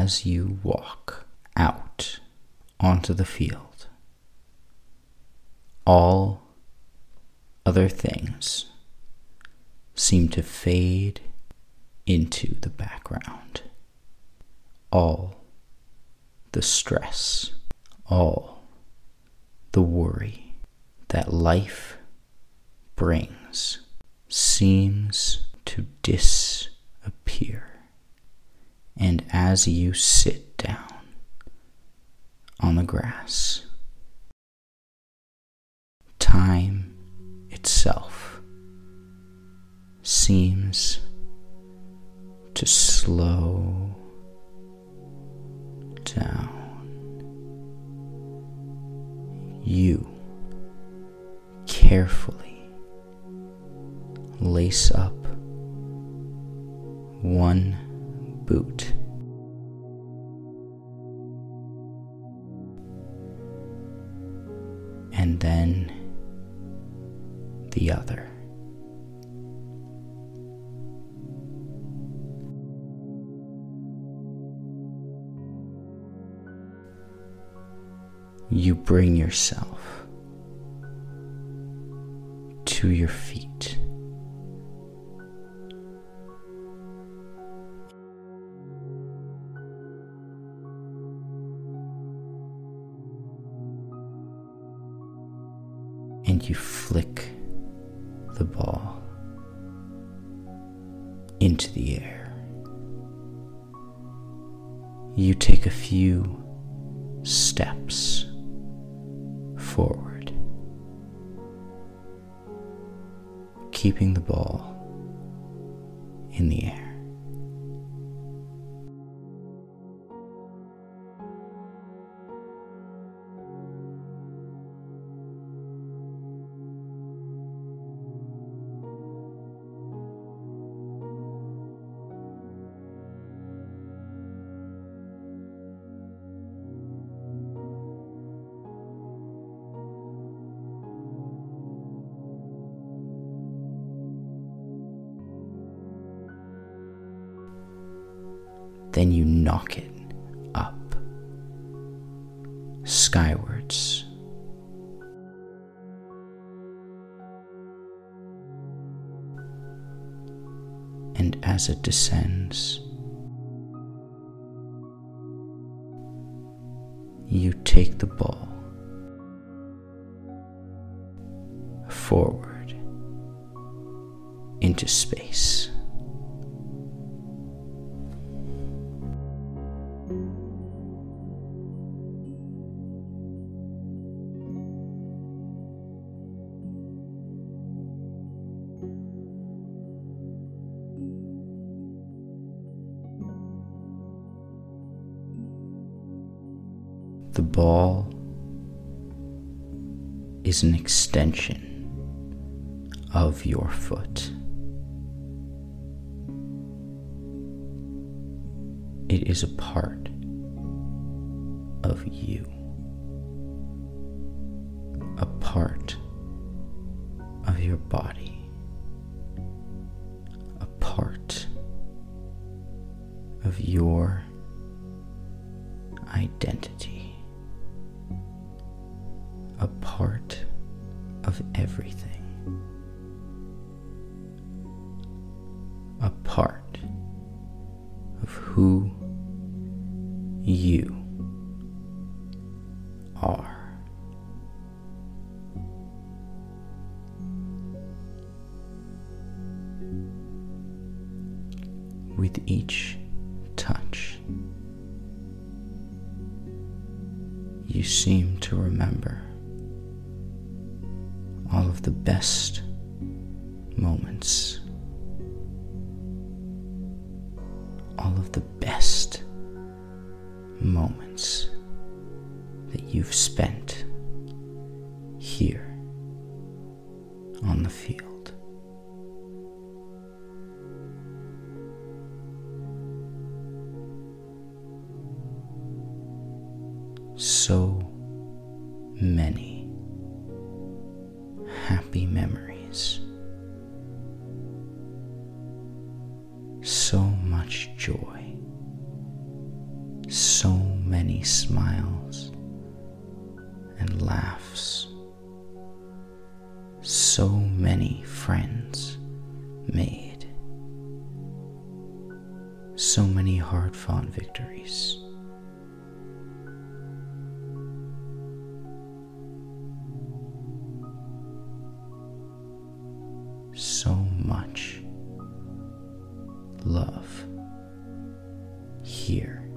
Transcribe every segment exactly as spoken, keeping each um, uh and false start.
as you walk out onto the field, all other things seem to fade into the background. All the stress, all the worry that life brings seems to disappear. And as you sit down on the grass, time itself seems to slow down. You carefully lace up one boot and then the other. You bring yourself to your feet. And you flick the ball into the air. You take a few steps forward, keeping the ball in the air. Then you knock it up, skywards. And as it descends, you take the ball forward into space. The ball is an extension of your foot. It is a part of you, a part of your body, a part of your identity. A part of everything. A part of who you are. With each touch, you seem to remember all of the best moments, all of the best moments that you've spent here on the field. So many happy memories, so much joy laughs, so many friends made, so many hard-fought victories. So much love here.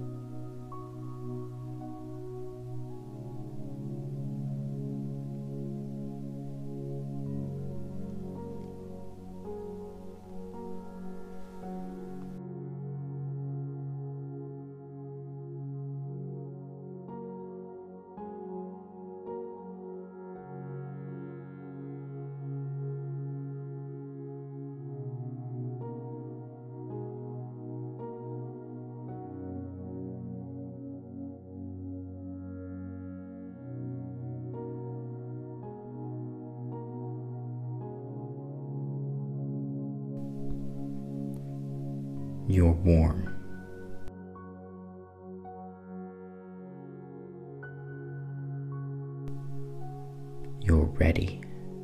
You're warm. You're ready.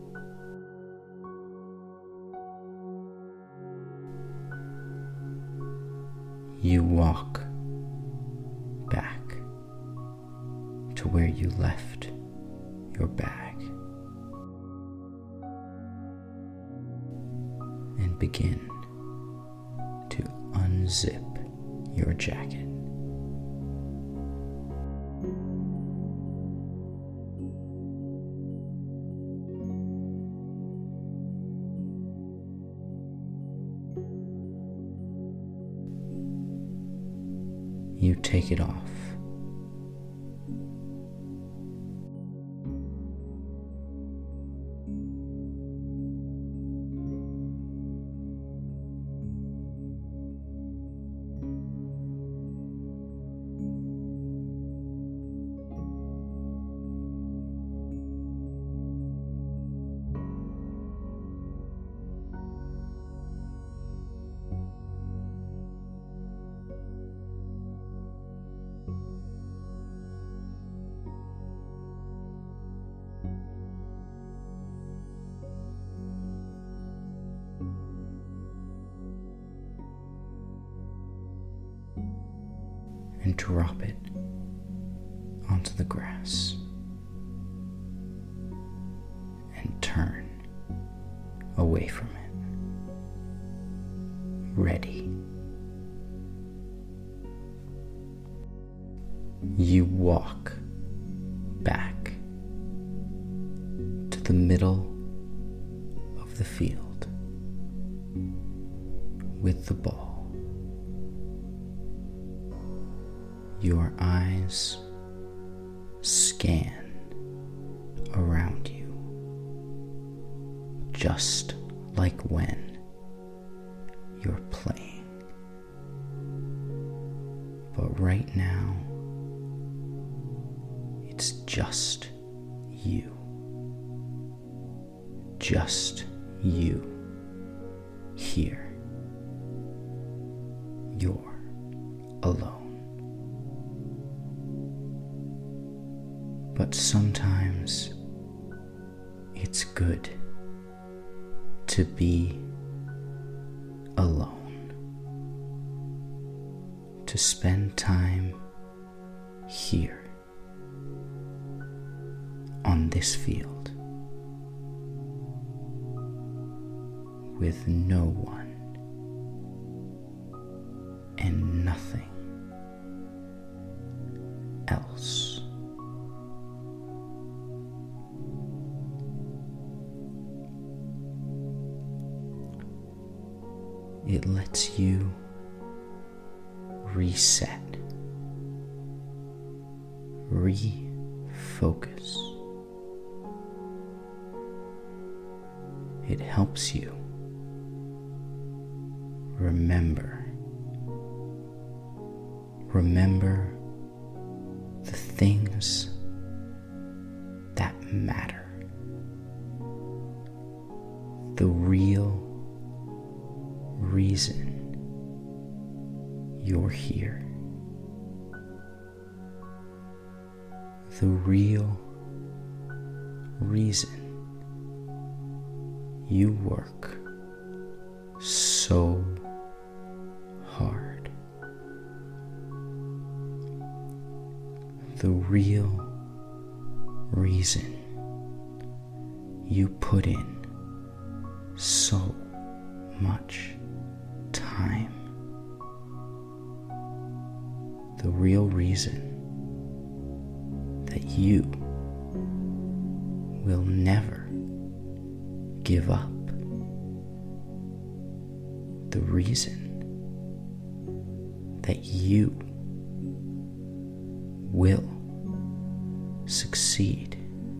You walk back to where you left your bag and begin to unzip your jacket. You take it off. And drop it onto the grass and turn away from it, ready. You walk back to the middle of the field with the ball. Your eyes scan around you, just like when you're playing. But right now, it's just you. Just you here. You're alone. But sometimes it's good to be alone, to spend time here on this field with no one and nothing else. It lets you reset, refocus. It helps you remember, remember the things that matter, the real reason you're here, the real reason you work so hard. The real reason you put in so much time. The real reason that you will never give up. The reason that you will succeed.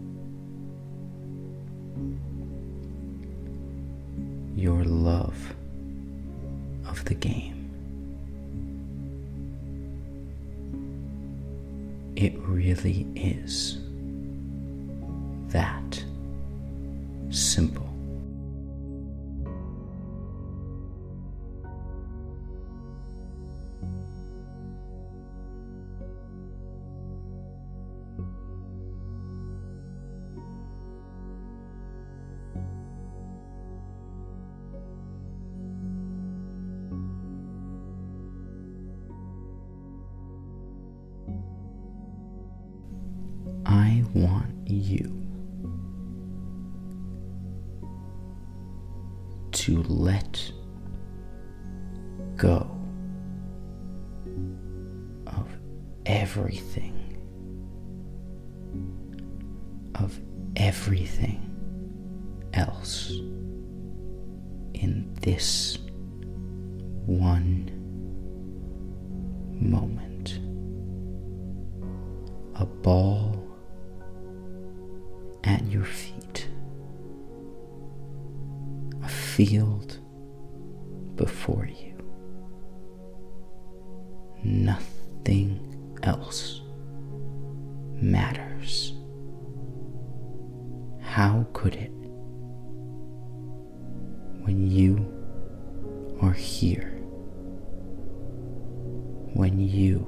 Your love of the game. It really is that simple. I want you to let go of everything, of everything else in this one moment. A ball at your feet, a field before you. Nothing else matters. How could it when you are here, when you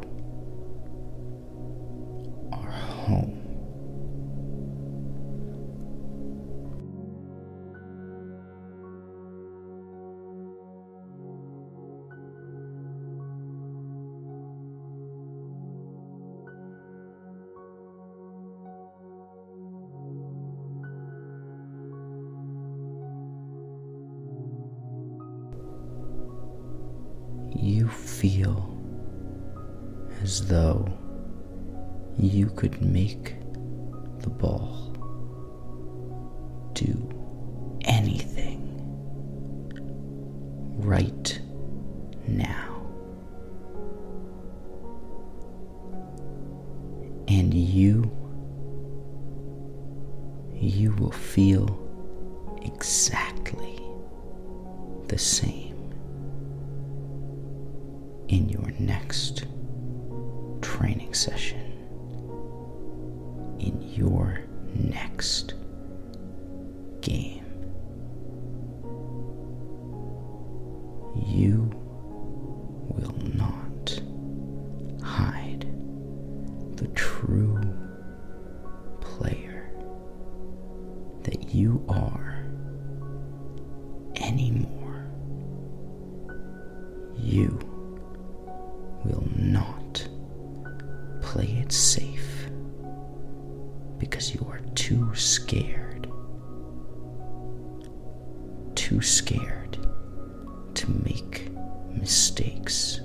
are home? You feel as though you could make the ball do anything right now. And you, you will feel exactly the same in your next training session, in your next game. You will not hide the true player that you are anymore. You will not play it safe because you are too scared, too scared to make mistakes.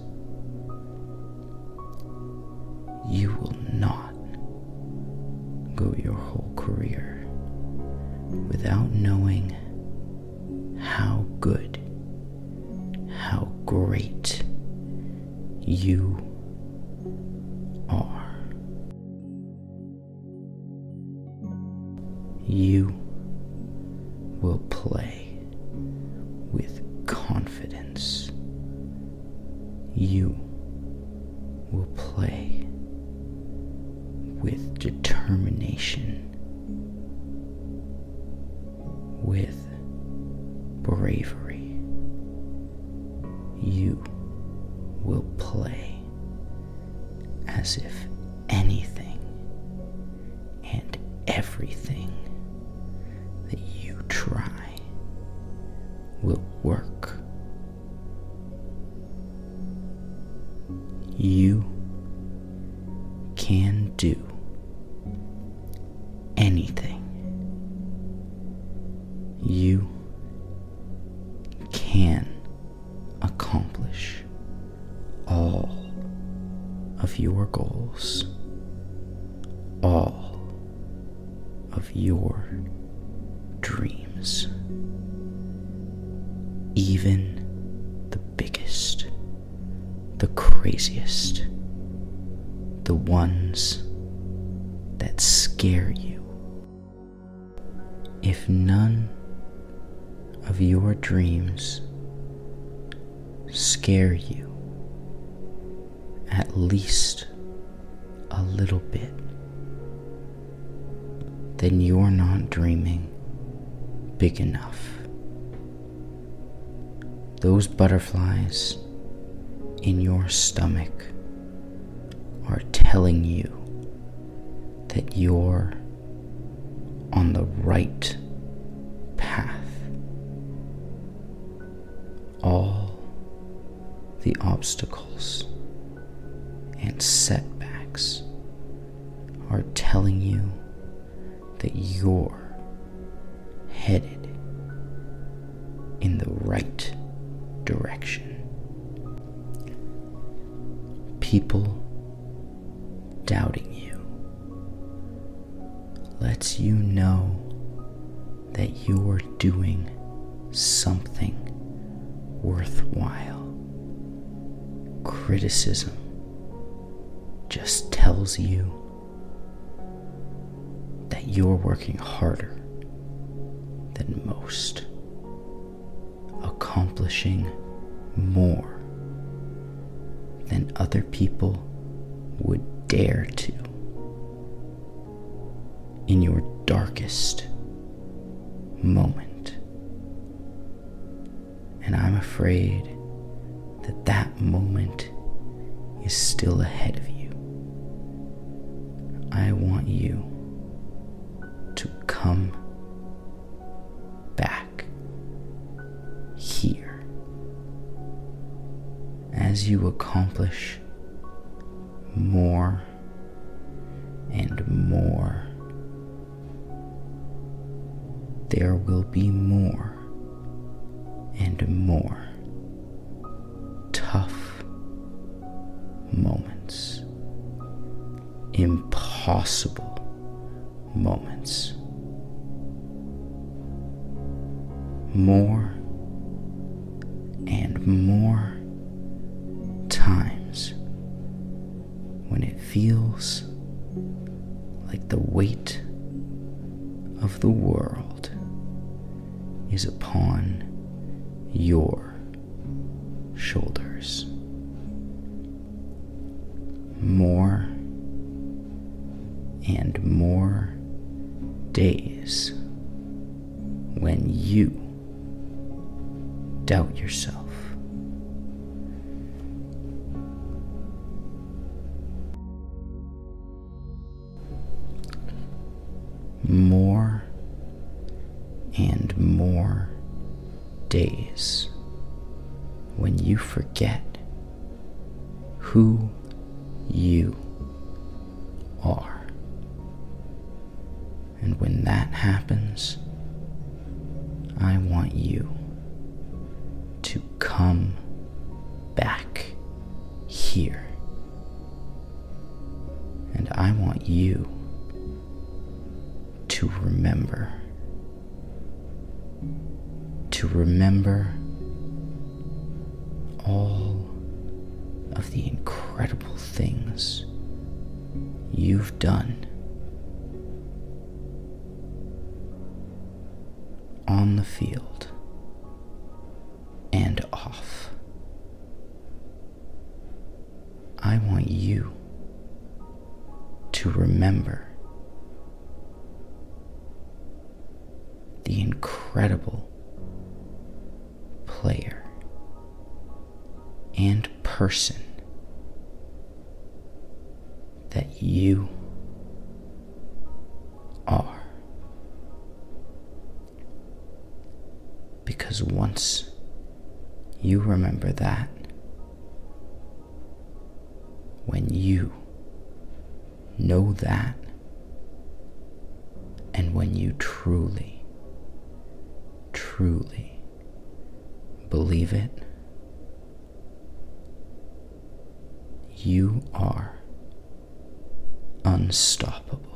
You will not go your whole career without knowing how good, how great you are. You will play with confidence. You will play with determination, with bravery. You will play as if anything and everything work. You can do anything. You can accomplish all of your goals, all of your dreams, even the biggest, the craziest, the ones that scare you. If none of your dreams scare you at least a little bit, then you're not dreaming big enough. Those butterflies in your stomach are telling you that you're on the right path. All the obstacles and setbacks are telling you that you're headed in the right direction. People doubting you lets you know that you're doing something worthwhile. Criticism just tells you that you're working harder than most, accomplishing more than other people would dare to. In your darkest moment. And I'm afraid that that moment is still ahead of you. I want you to come back here as you accomplish more and more. There will be more and more tough moments, impossible moments, more and more times when it feels like the weight of the world is upon your shoulders. More and more days when you doubt yourself. More and more days when you forget who you are. And when that happens, I want you to come back here. And I want you to remember, to remember all of the incredible things you've done on the field and off. I want you to remember the incredible player and person that you are. Because once you remember that when you know that, and when you truly, truly believe it, you are unstoppable.